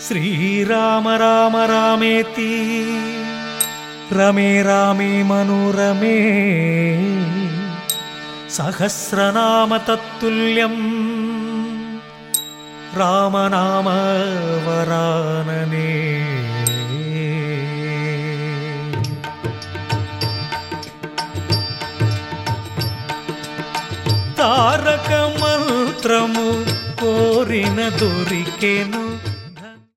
శ్రీరామ రామ రామేతి రమే రామే మనోరమే సహస్రనామ తత్తుల్యం రామనామ వరాననే. తారక మంత్రము కోరిన దొరికెను